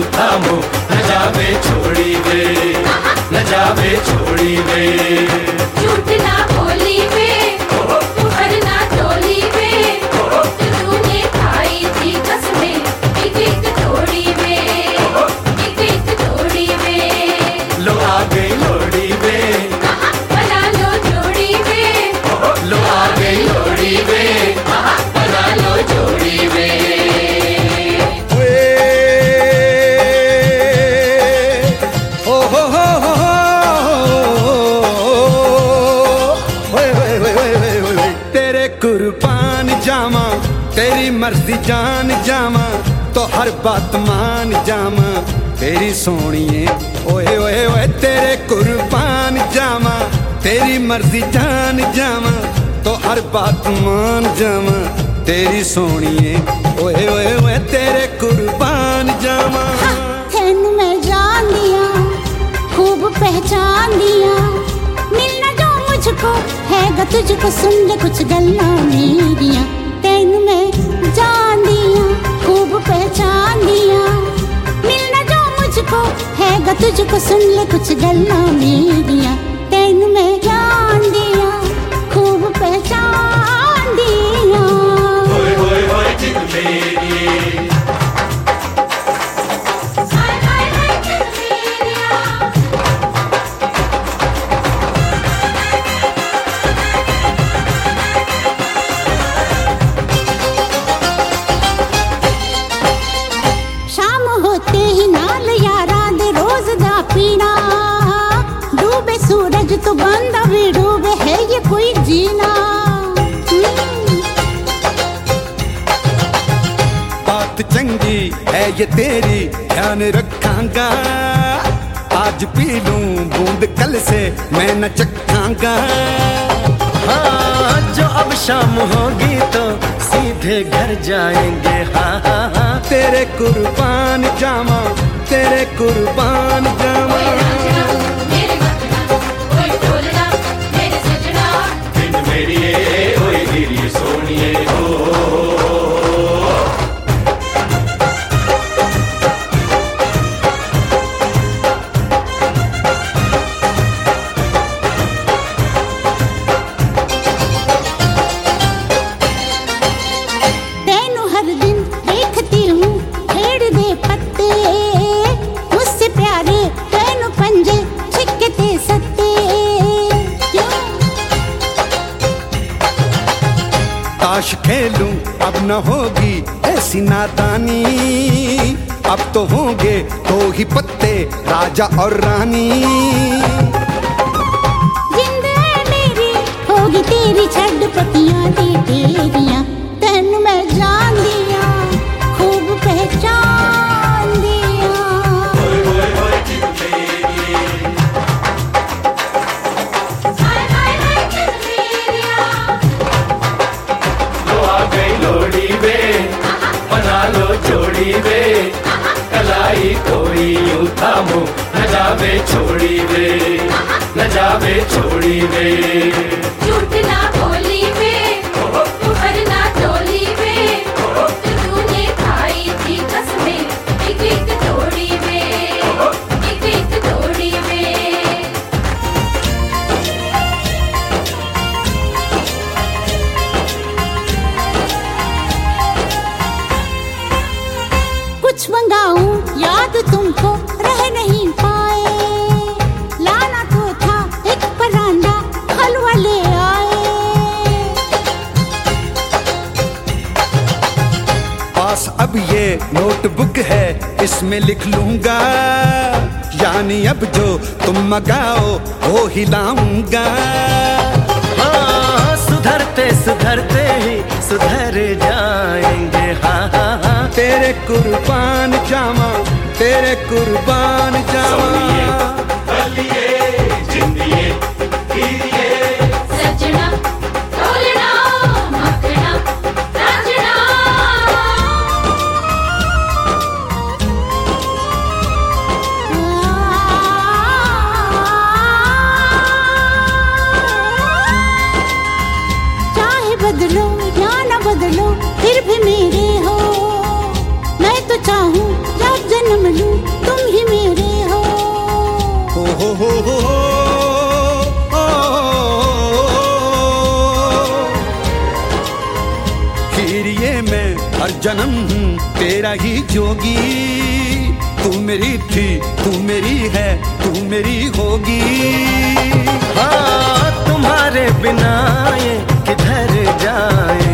थामो न जावे छोड़ी वे, न जावे छोड़ी वे। झूठ ना बोली वे, तुहर ना टोली वे, तूने खाई थी कसमें एक एक तोड़ी वे, एक एक तोड़ी वे। लो आ गई लोड़ी वे, बना लो जोड़ी वे, लो आ गई लोड़ी वे, बना लो जोड़ी वे। कुर्बान जावा तेरी मर्जी जान जावा, तो हर बात मान जावा तेरी सोनिए। ओए ओए ओए तेरे कुर्बान जावा तेरी मर्जी जान जावा, तो हर बात मान जावा तेरी सोनिए। ओए ओए ओए तेरे कुर्बान जावा। तेनू मैं जान दिया, खूब पहचान दिया, मिलना जो मुझको हैगा तुझको, सुन ले कुछ गल्लां मेरियां। तेनू मैं जान दिया, खूब पहचान दिया, मिलना जो मुझको हैगा तुझको, सुन ले कुछ गल्लां मेरियां। तेनू मैं जान दिया, खूब पहचान दिया। होए होए होए जिद मेरी, पीना डूबे सूरज तो बंदा भी डूबे, है ये कोई जीना। बात चंगी है ये तेरी ध्यान रखांगा, आज पी लूं बूंद कल से मैं न चखांगा। हाँ जो अब शाम होगी तो सीधे घर जाएंगे। हाँ हाँ हाँ तेरे कुर्बान जावा तेरे कुर्बान जावा। मेरे वतना, ओए ढोलना, मेरे सजना, बिन मेरी ओए गिरी सोनिए हो। तेनू हर दिन देखती हूँ खेड़ दे पत्ते, मुझसे प्यारे तेनू पंजे छिकते सत्ते। ताश खेलूं अब न होगी ऐसी नादानी, अब तो होंगे दो ही पत्ते राजा और रानी। जिंद है मेरी होगी तेरी छड़ पतियां दी तेरियां। तेनू मैं जान दिया, खूब पहचान दिया। होए होए होए जिद मेरी, हाय हाय हाय जिद मेरिया। लो आ गई लोड़ी वे, बना लो जोड़ी वे। कलाई कोई यूं थामो न जावे छोड़ी वे, न जावे छोड़ी वे। झूठ ना बोली वे, तुहर ना टोली वे, तूने खाई थी कसमें एक एक तोड़ी वे, एक एक तोड़ी वे। कुछ मंगाऊं याद तुमको रह नहीं पाए, लाना तो था एक परांदा हलवा ले आए। पास अब ये नोटबुक है इसमें लिख लूंगा, यानी अब जो तुम मंगाओ वो ही लाऊंगा। हाँ सुधरते सुधरते ही सुधर जाएंगे। हाँ हाँ हाँ तेरे कुर्बान जावा तेरे कुर्बान जावा। सजना, ढोलना, मखना, रांझना। चाहे बदलो या न बदलो फिर भी मेरे हो, मैं तो चाहूं जब जन्म लूं जन्म हूँ तेरा ही जोगी। तू मेरी थी, तू मेरी है, तू मेरी होगी। हाँ तुम्हारे बिना ये किधर जाए,